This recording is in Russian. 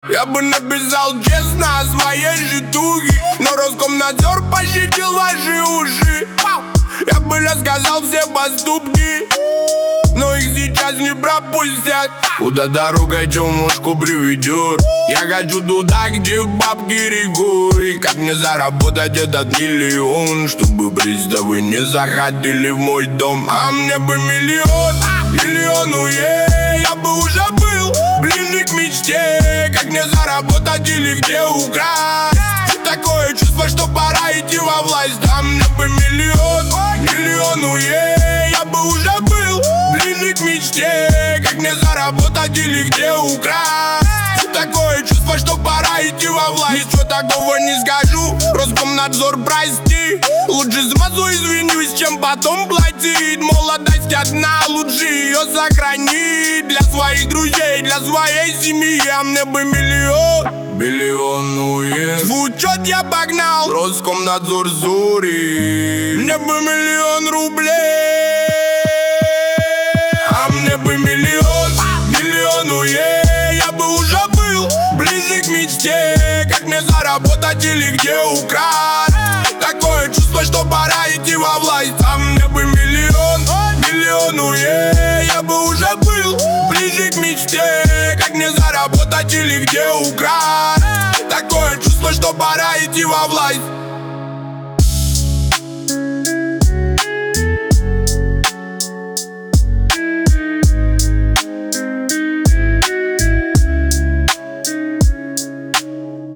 Я бы написал честно о своей житуге, но Роскомнадзор пощадил ваши уши. Я бы рассказал все поступки, но их сейчас не пропустят. Куда дорога темушку приведет? Я хочу туда, где бабки рекой. Как мне заработать этот миллион, чтобы приставы не заходили в мой дом? А мне бы миллион, я бы уже был ближе к мечте. Как мне заработать или где украсть? Такое чувство, что пора идти во власть. А мне бы миллион, я бы уже был ближе к мечте. Как мне заработать или где украсть? Такое чувство, что пора идти во власть. Ничего такого не скажу, Роскомнадзор, прости. Лучше сразу извинюсь, чем потом платить. Молодость одна, лучше ее сохранить. Для своих друзей, для своей семьи. А мне бы миллион, в учет я погнал, Роскомнадзор Зори. Мне бы миллион рублей. А мне бы миллион, я бы уже был ближе к мечте. Как мне заработать или где украсть? Такое чувство, что пора идти во власть. А мне бы миллион, я бы уже был ближе к мечте. Как мне заработать или где украсть? Такое чувство, что пора идти во власть.